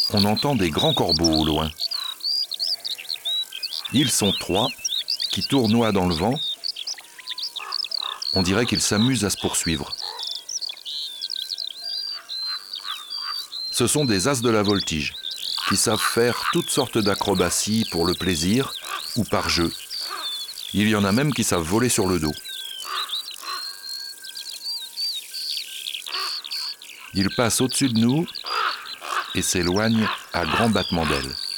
on entend des grands corbeaux au loin. Ils sont 3, qui tournoient dans le vent. On dirait qu'ils s'amusent à se poursuivre. Ce sont des as de la voltige, qui savent faire toutes sortes d'acrobaties pour le plaisir ou par jeu. Il y en a même qui savent voler sur le dos. Ils passent au-dessus de nous et s'éloignent à grands battements d'ailes.